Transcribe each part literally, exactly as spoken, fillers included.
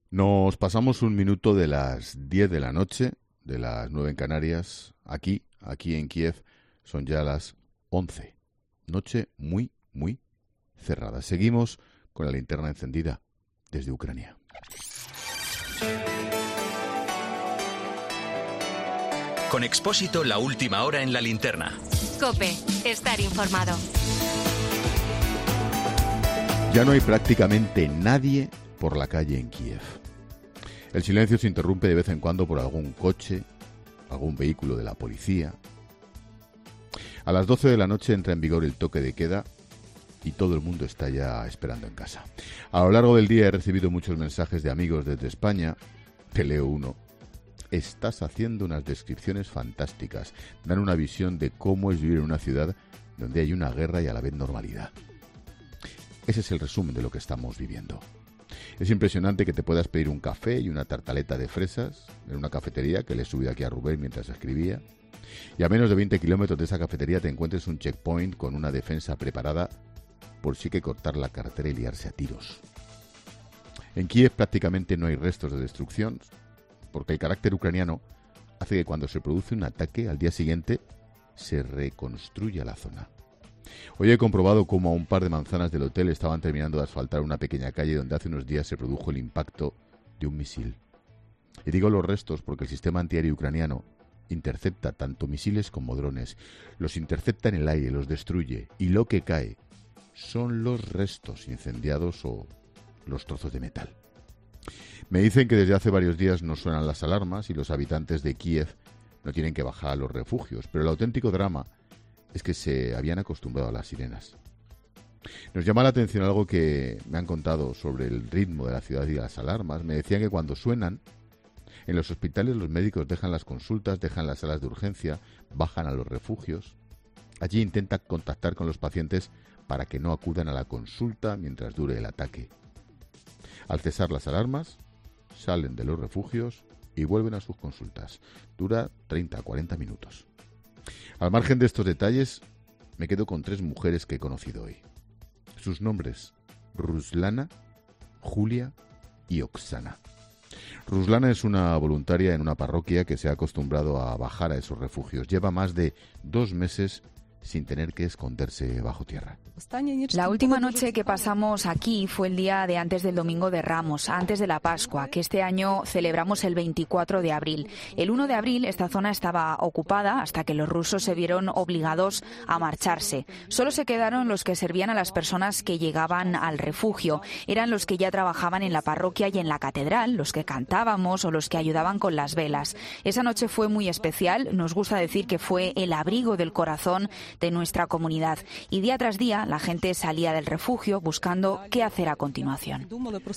Nos pasamos un minuto de las diez de la noche, de las nueve en Canarias. Aquí, aquí en Kiev, son ya las once. Noche muy, muy cerrada. Seguimos con la linterna encendida desde Ucrania. Con Expósito, la última hora en la linterna. COPE, estar informado. Ya no hay prácticamente nadie por la calle en Kiev. El silencio se interrumpe de vez en cuando por algún coche, algún vehículo de la policía. A las doce de la noche entra en vigor el toque de queda y todo el mundo está ya esperando en casa. A lo largo del día he recibido muchos mensajes de amigos desde España. Te leo uno. Estás haciendo unas descripciones fantásticas. Dan una visión de cómo es vivir en una ciudad donde hay una guerra y a la vez normalidad. Ese es el resumen de lo que estamos viviendo. Es impresionante que te puedas pedir un café y una tartaleta de fresas en una cafetería, que le he subido aquí a Rubén mientras escribía, y a menos de veinte kilómetros de esa cafetería te encuentres un checkpoint con una defensa preparada por si hay que cortar la carretera y liarse a tiros. En Kiev prácticamente no hay restos de destrucción, porque el carácter ucraniano hace que cuando se produce un ataque, al día siguiente se reconstruya la zona. Hoy he comprobado cómo a un par de manzanas del hotel estaban terminando de asfaltar una pequeña calle donde hace unos días se produjo el impacto de un misil. Y digo los restos porque el sistema antiaéreo ucraniano intercepta tanto misiles como drones. Los intercepta en el aire, los destruye, y lo que cae son los restos incendiados o los trozos de metal. Me dicen que desde hace varios días no suenan las alarmas y los habitantes de Kiev no tienen que bajar a los refugios, pero el auténtico drama es que se habían acostumbrado a las sirenas. Nos llama la atención algo que me han contado sobre el ritmo de la ciudad y de las alarmas. Me decían que cuando suenan, en los hospitales los médicos dejan las consultas, dejan las salas de urgencia, bajan a los refugios. Allí intentan contactar con los pacientes para que no acudan a la consulta mientras dure el ataque. Al cesar las alarmas, salen de los refugios y vuelven a sus consultas. Dura treinta a cuarenta minutos. Al margen de estos detalles, me quedo con tres mujeres que he conocido hoy. Sus nombres: Ruslana, Julia y Oksana. Ruslana es una voluntaria en una parroquia que se ha acostumbrado a bajar a esos refugios. Lleva más de dos meses sin tener que esconderse bajo tierra. La última noche que pasamos aquí fue el día de antes del Domingo de Ramos, antes de la Pascua, que este año celebramos el veinticuatro de abril. El uno de abril esta zona estaba ocupada hasta que los rusos se vieron obligados a marcharse. Solo se quedaron los que servían a las personas que llegaban al refugio. Eran los que ya trabajaban en la parroquia y en la catedral, los que cantábamos o los que ayudaban con las velas. Esa noche fue muy especial. Nos gusta decir que fue el abrigo del corazón de nuestra comunidad. Y día tras día la gente salía del refugio buscando qué hacer a continuación.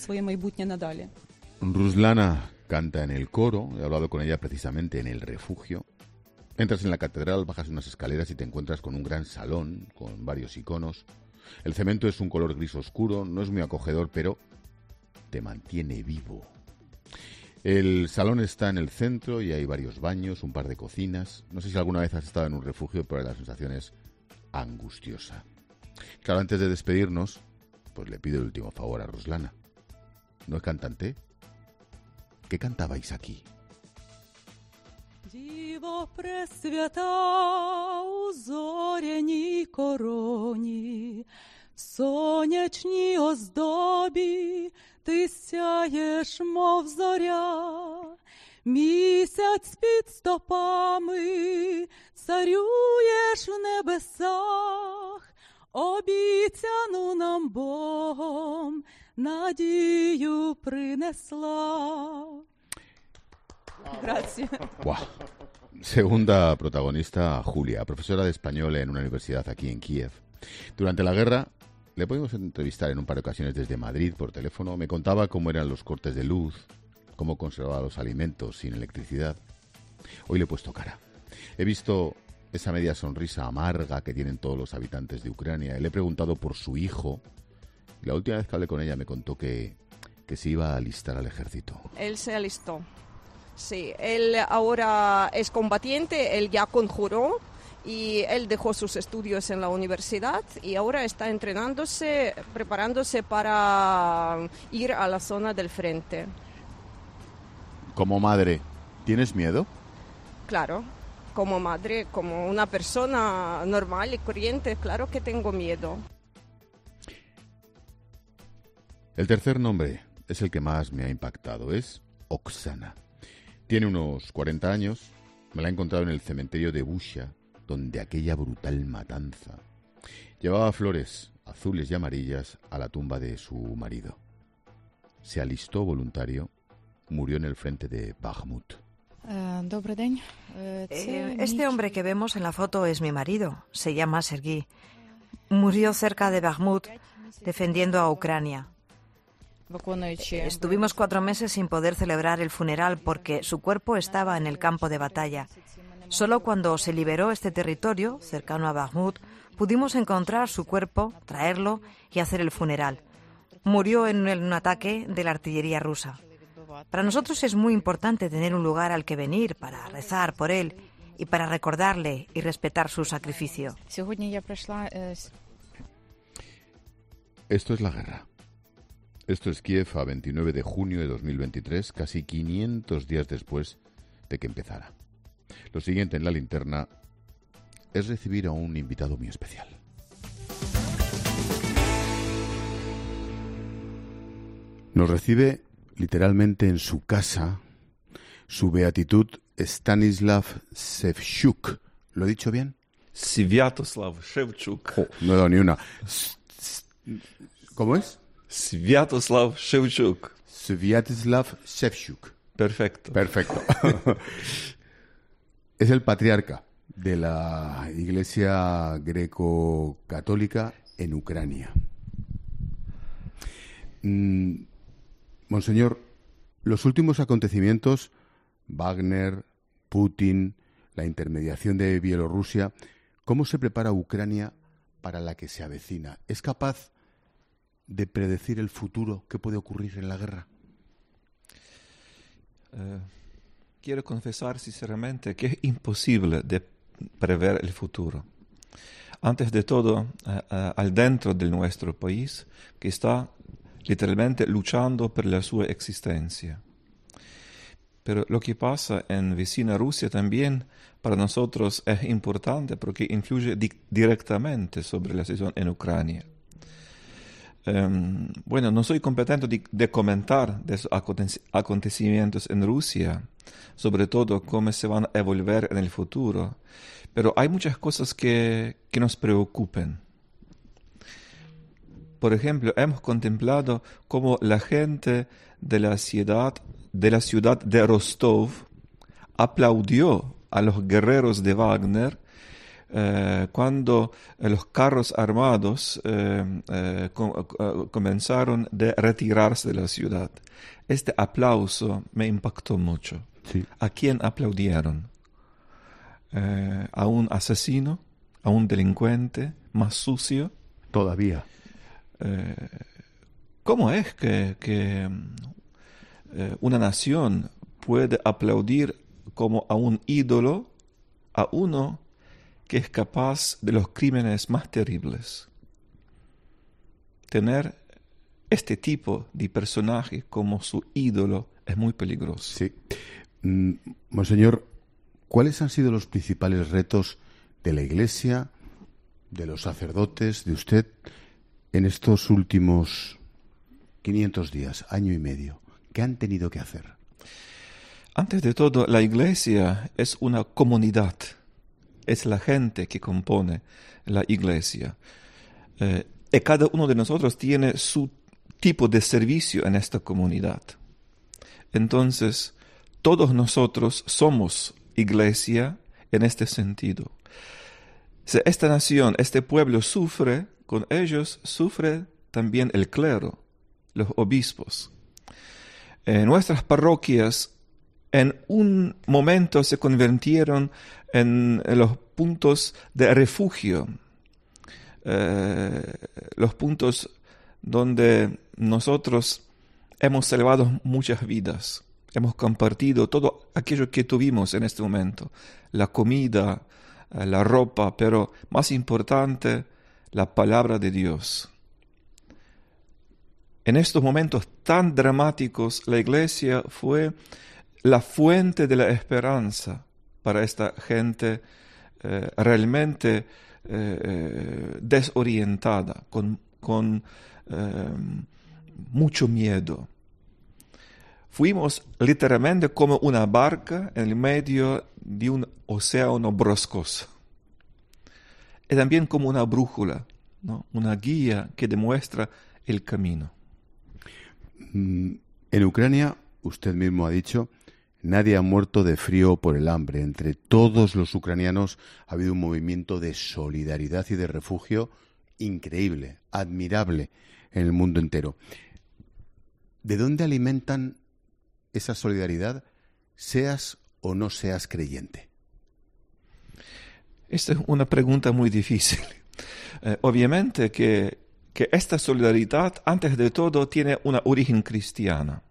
Ruslana canta en el coro, he hablado con ella precisamente en el refugio. Entras en la catedral, bajas unas escaleras y te encuentras con un gran salón con varios iconos. El cemento es un color gris oscuro, no es muy acogedor, pero te mantiene vivo. El salón está en el centro y hay varios baños, un par de cocinas. No sé si alguna vez has estado en un refugio, pero la sensación es angustiosa. Claro, antes de despedirnos, pues le pido el último favor a Ruslana. ¿No es cantante? ¿Qué cantabais aquí? Діво пресвята у зоряній короні, сонячній оздобі ти сяєш, мов зоря, місяць під стопами царюєш в небесах, обіцяну нам Богом надію принесла. Gracias. Wow. Segunda protagonista, Julia, profesora de español en una universidad aquí en Kiev. Durante la guerra le pudimos entrevistar en un par de ocasiones desde Madrid por teléfono. Me contaba cómo eran los cortes de luz, cómo conservaba los alimentos sin electricidad. Hoy le he puesto cara. He visto esa media sonrisa amarga que tienen todos los habitantes de Ucrania. Le he preguntado por su hijo. La última vez que hablé con ella me contó que, que se iba a alistar al ejército. Él se alistó. Sí, él ahora es combatiente, él ya conjuró y él dejó sus estudios en la universidad y ahora está entrenándose, preparándose para ir a la zona del frente. Como madre, ¿tienes miedo? Claro, como madre, como una persona normal y corriente, claro que tengo miedo. El tercer nombre es el que más me ha impactado, es Oksana. Tiene unos cuarenta años, me la he encontrado en el cementerio de Busha, donde aquella brutal matanza. Llevaba flores azules y amarillas a la tumba de su marido. Se alistó voluntario, murió en el frente de Bakhmut. Eh, este hombre que vemos en la foto es mi marido, se llama Sergei. Murió cerca de Bakhmut, defendiendo a Ucrania. Estuvimos cuatro meses sin poder celebrar el funeral porque su cuerpo estaba en el campo de batalla. Solo cuando se liberó este territorio, cercano a Bakhmut, pudimos encontrar su cuerpo, traerlo y hacer el funeral. Murió en un ataque de la artillería rusa. Para nosotros es muy importante tener un lugar al que venir para rezar por él y para recordarle y respetar su sacrificio. Esto es la guerra. Esto es Kiev a veintinueve de junio de dos mil veintitrés, casi quinientos días después de que empezara. Lo siguiente en la linterna es recibir a un invitado muy especial. Nos recibe literalmente en su casa su beatitud Stanislav Shevchuk. ¿Lo he dicho bien? Sviatoslav Shevchuk. Oh, no he dado ni una. ¿Cómo es? Sviatoslav Shevchuk. Sviatoslav Shevchuk. Perfecto. Perfecto. Es el patriarca de la Iglesia greco-católica en Ucrania. Mm, Monseñor, los últimos acontecimientos, Wagner, Putin, la intermediación de Bielorrusia, ¿cómo se prepara Ucrania para la que se avecina? ¿Es capaz de predecir el futuro que puede ocurrir en la guerra? Uh, quiero confesar sinceramente que es imposible de prever el futuro. Antes de todo, uh, uh, al dentro de nuestro país, que está literalmente luchando por la su existencia. Pero lo que pasa en vecina Rusia también para nosotros es importante porque influye di- directamente sobre la situación en Ucrania. Um, bueno, no soy competente de, de comentar de esos aconte- acontecimientos en Rusia, sobre todo cómo se van a evolver en el futuro, pero hay muchas cosas que, que nos preocupan. Por ejemplo, hemos contemplado cómo la gente de la ciudad de la ciudad de Rostov aplaudió a los guerreros de Wagner eh, cuando eh, los carros armados eh, eh, com- uh, comenzaron a retirarse de la ciudad. Este aplauso me impactó mucho. Sí. ¿A quién aplaudieron? Eh, ¿A un asesino? ¿A un delincuente más sucio? Todavía. Eh, ¿Cómo es que, que eh, una nación puede aplaudir como a un ídolo a uno que es capaz de los crímenes más terribles? Tener este tipo de personaje como su ídolo es muy peligroso. Sí. Mm, Monseñor, ¿cuáles han sido los principales retos de la Iglesia, de los sacerdotes, de usted, en estos últimos quinientos días, año y medio? ¿Qué han tenido que hacer? Antes de todo, la Iglesia es una comunidad. Es la gente que compone la Iglesia. Eh, y cada uno de nosotros tiene su tipo de servicio en esta comunidad. Entonces, todos nosotros somos Iglesia en este sentido. Si esta nación, este pueblo sufre, con ellos sufre también el clero, los obispos. Eh, nuestras parroquias en un momento se convirtieron en, en los puntos de refugio, eh, los puntos donde nosotros hemos salvado muchas vidas, hemos compartido todo aquello que tuvimos en este momento, la comida, eh, la ropa, pero más importante, la palabra de Dios. En estos momentos tan dramáticos, la Iglesia fue la fuente de la esperanza para esta gente eh, realmente eh, desorientada, con, con eh, mucho miedo. Fuimos literalmente como una barca en el medio de un océano bruscoso. Y también como una brújula, ¿no? Una guía que demuestra el camino. En Ucrania, usted mismo ha dicho, nadie ha muerto de frío por el hambre. Entre todos los ucranianos ha habido un movimiento de solidaridad y de refugio increíble, admirable en el mundo entero. ¿De dónde alimentan esa solidaridad, seas o no seas creyente? Esta es una pregunta muy difícil. Eh, obviamente que, que esta solidaridad, antes de todo, tiene una origen cristiana.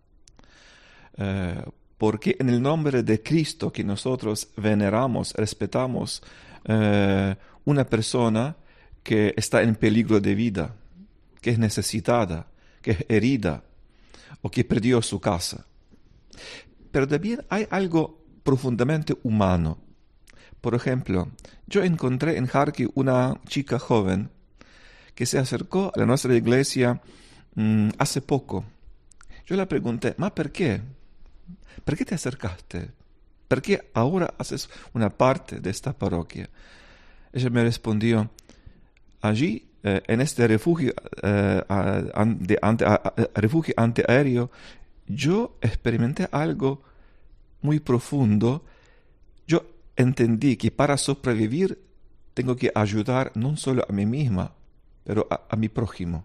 Eh, porque en el nombre de Cristo que nosotros veneramos, respetamos, eh, una persona que está en peligro de vida, que es necesitada, que es herida o que perdió su casa. Pero también hay algo profundamente humano. Por ejemplo, yo encontré en Kharkiv una chica joven que se acercó a la nuestra iglesia mmm, hace poco. Yo le pregunté, ¿ma por qué? ¿Por qué te acercaste? ¿Por qué ahora haces una parte de esta parroquia? Ella me respondió, allí, eh, en este refugio, eh, de, ante, a, refugio antiaéreo, yo experimenté algo muy profundo. Yo entendí que para sobrevivir tengo que ayudar no solo a mí misma, pero a, a mi prójimo.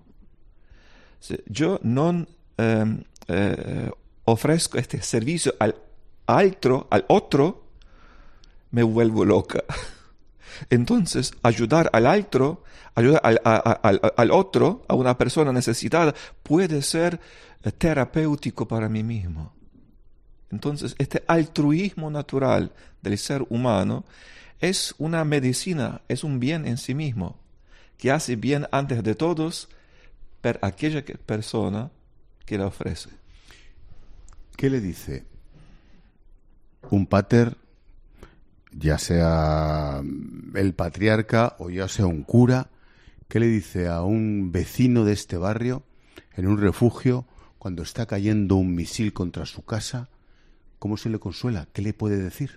Yo no eh, eh, ofrezco este servicio al otro, al otro, me vuelvo loca. Entonces, ayudar al otro, ayudar al, a, al, al otro, a una persona necesitada, puede ser terapéutico para mí mismo. Entonces, este altruismo natural del ser humano es una medicina, es un bien en sí mismo, que hace bien antes de todos para aquella persona que la ofrece. ¿Qué le dice un pater, ya sea el patriarca o ya sea un cura, qué le dice a un vecino de este barrio en un refugio cuando está cayendo un misil contra su casa? ¿Cómo se le consuela? ¿Qué le puede decir?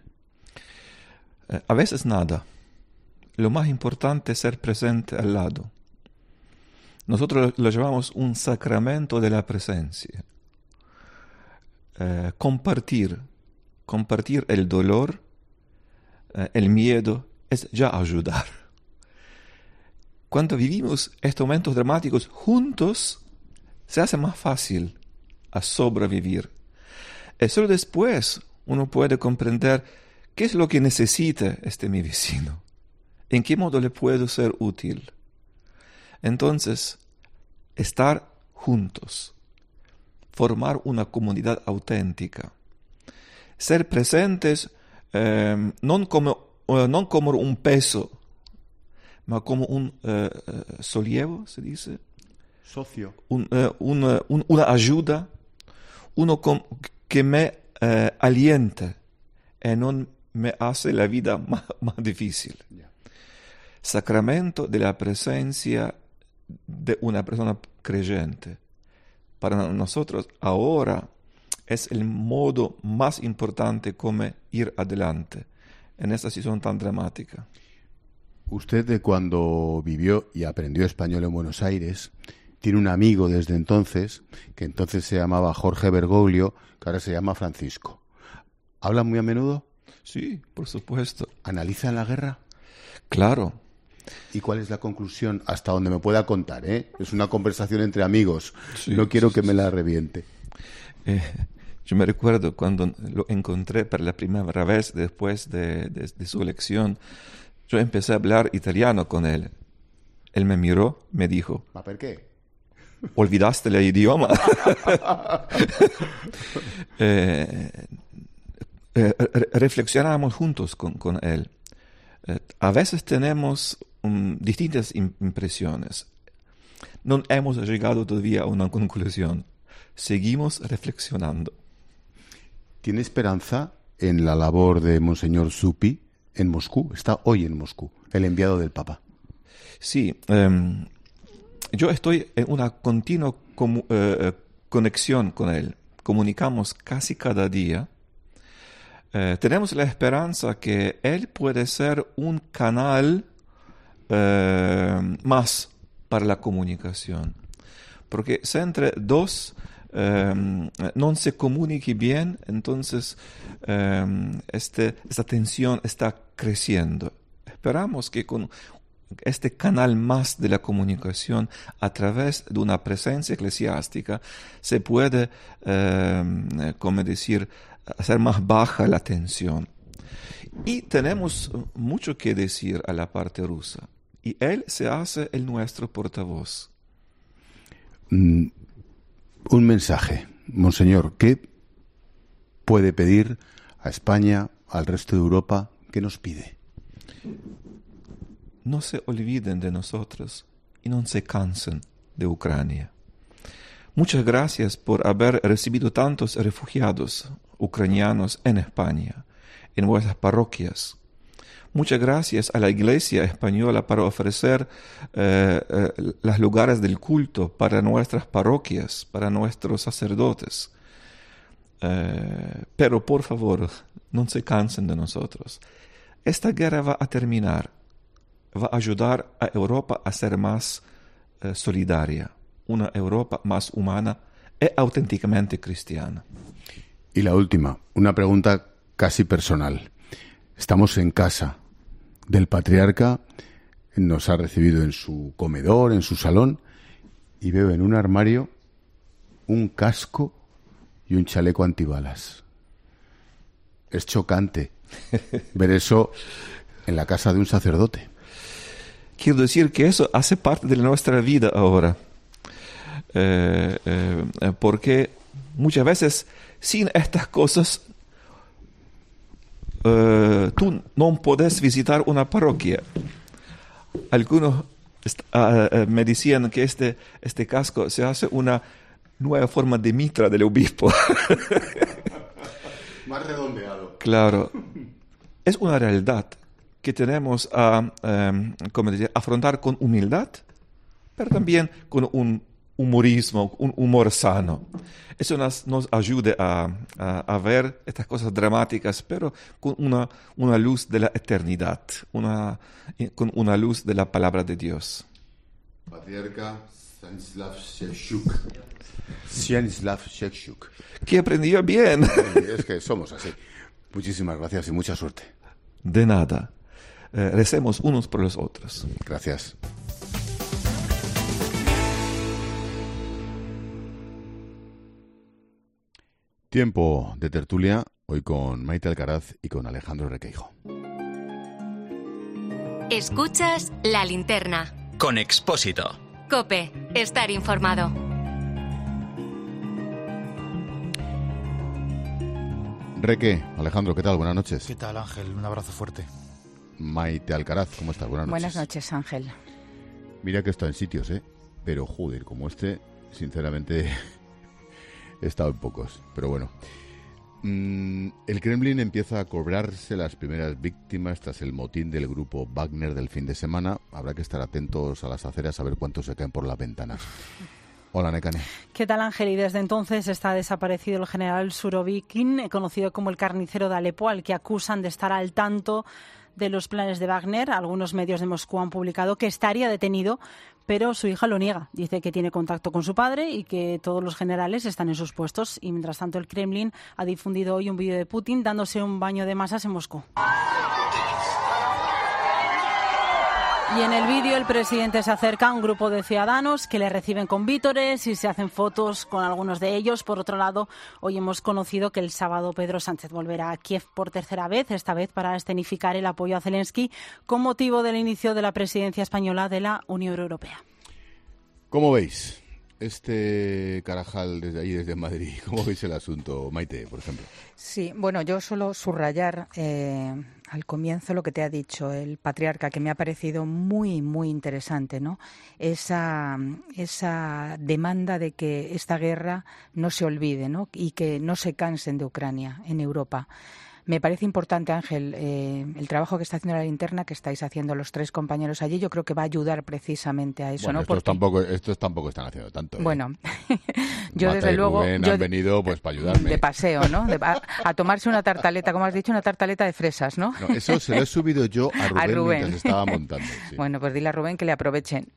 Eh, a veces nada. Lo más importante es ser presente al lado. Nosotros lo llamamos un sacramento de la presencia. Eh, compartir, compartir el dolor, eh, el miedo, es ya ayudar. Cuando vivimos estos momentos dramáticos juntos, se hace más fácil a sobrevivir. Y solo después uno puede comprender qué es lo que necesita este mi vecino, en qué modo le puedo ser útil. Entonces, estar juntos, formar una comunidad auténtica, ser presentes eh, no como, uh, no como un peso, ma como un uh, uh, sollievo, se dice. Socio. Un, uh, una, un, una ayuda, uno com, que me uh, aliente y no me hace la vida más, más difícil. Yeah. Sacramento de la presencia de una persona creyente. Para nosotros ahora es el modo más importante como ir adelante en esta situación tan dramática. Usted, de cuando vivió y aprendió español en Buenos Aires, tiene un amigo desde entonces, que entonces se llamaba Jorge Bergoglio, que ahora se llama Francisco. ¿Hablan muy a menudo? Sí, por supuesto. ¿Analizan la guerra? Claro. ¿Y cuál es la conclusión? Hasta donde me pueda contar, ¿eh? Es una conversación entre amigos. Sí, no quiero sí, que sí. me la reviente. Eh, yo me recuerdo cuando lo encontré por la primera vez después de, de, de su elección, yo empecé a hablar italiano con él. Él me miró, me dijo... ¿Ma por qué? ¿Olvidaste el idioma? eh, eh, re- reflexionamos juntos con, con él. Eh, a veces tenemos um, distintas im- impresiones. No hemos llegado todavía a una conclusión. Seguimos reflexionando. ¿Tiene esperanza en la labor de Monseñor Zuppi en Moscú? Está hoy en Moscú, el enviado del Papa. Sí, um, yo estoy en una continua com- uh, conexión con él. Comunicamos casi cada día. Uh, tenemos la esperanza que él puede ser un canal uh, más para la comunicación. Porque si entre dos um, no se comunique bien, entonces um, este, esta tensión está creciendo. Esperamos que con este canal más de la comunicación a través de una presencia eclesiástica se puede, um, como decir, hacer más baja la tensión. Y tenemos mucho que decir a la parte rusa. Y él se hace el nuestro portavoz. Mm, un mensaje, Monseñor, ¿qué puede pedir a España, al resto de Europa? ¿Qué nos pide? No se olviden de nosotros y no se cansen de Ucrania. Muchas gracias por haber recibido tantos refugiados ucranianos en España, en vuestras parroquias. Muchas gracias a la Iglesia española por ofrecer eh, eh, los lugares del culto para nuestras parroquias, para nuestros sacerdotes. Eh, pero por favor, no se cansen de nosotros. Esta guerra va a terminar. Va a ayudar a Europa a ser más eh, solidaria, una Europa más humana y auténticamente cristiana. Y la última, una pregunta casi personal. Estamos en casa del patriarca, nos ha recibido en su comedor, en su salón, y veo en un armario un casco y un chaleco antibalas. Es chocante ver eso en la casa de un sacerdote. Quiero decir que eso hace parte de nuestra vida ahora, eh, eh, porque muchas veces sin estas cosas uh, tú no puedes visitar una parroquia. Algunos uh, uh, me decían que este, este casco se hace una nueva forma de mitra del obispo. Más redondeado. Claro. Es una realidad que tenemos a um, ¿cómo decir? afrontar con humildad, pero también con un humorismo, un humor sano. Eso nos, nos ayuda a, a, a ver estas cosas dramáticas, pero con una, una luz de la eternidad, una, con una luz de la palabra de Dios. Patriarca Stanislav Shevchuk. Stanislav Shevchuk. Que aprendió bien. Es que somos así. Muchísimas gracias y mucha suerte. De nada. Eh, recemos unos por los otros. Gracias. Tiempo de tertulia, hoy con Maite Alcaraz y con Alejandro Requeijo. Escuchas La Linterna. Con Expósito. COPE. Estar informado. Reque, Alejandro, ¿qué tal? Buenas noches. ¿Qué tal, Ángel? Un abrazo fuerte. Maite Alcaraz, ¿cómo estás? Buenas noches. Buenas noches, Ángel. Mira que he estado en sitios, ¿eh? Pero, joder, como este, sinceramente, he estado en pocos. Pero bueno. Mm, el Kremlin empieza a cobrarse las primeras víctimas tras el motín del grupo Wagner del fin de semana. Habrá que estar atentos a las aceras a ver cuántos se caen por las ventanas. Hola, Nekane. ¿Qué tal, Ángel? Y desde entonces está desaparecido el general Surovikin, conocido como el carnicero de Alepo, al que acusan de estar al tanto de los planes de Wagner. Algunos medios de Moscú han publicado que estaría detenido, pero su hija lo niega. Dice que tiene contacto con su padre y que todos los generales están en sus puestos. Y mientras tanto, el Kremlin ha difundido hoy un vídeo de Putin dándose un baño de masas en Moscú. Y en el vídeo el presidente se acerca a un grupo de ciudadanos que le reciben con vítores y se hacen fotos con algunos de ellos. Por otro lado, hoy hemos conocido que el sábado Pedro Sánchez volverá a Kiev por tercera vez, esta vez para escenificar el apoyo a Zelensky con motivo del inicio de la presidencia española de la Unión Europea. ¿Cómo veis este carajal desde ahí, desde Madrid? ¿Cómo veis el asunto, Maite, por ejemplo? Sí, bueno, yo suelo subrayar eh, al comienzo lo que te ha dicho el patriarca, que me ha parecido muy, muy interesante, ¿no? Esa, esa demanda de que esta guerra no se olvide, ¿no? Y que no se cansen de Ucrania en Europa. Me parece importante, Ángel, eh, el trabajo que está haciendo la linterna, que estáis haciendo los tres compañeros allí. Yo creo que va a ayudar precisamente a eso, bueno, ¿no? Estos, Porque... tampoco, estos tampoco están haciendo tanto. ¿eh? Bueno, yo Marta desde y luego... Rubén yo han venido pues para ayudarme. De paseo, ¿no? De, a, a tomarse una tartaleta, como has dicho, una tartaleta de fresas, ¿no? No, eso se lo he subido yo a Rubén, a Rubén. mientras estaba montando. Sí. Bueno, pues dile a Rubén que le aprovechen.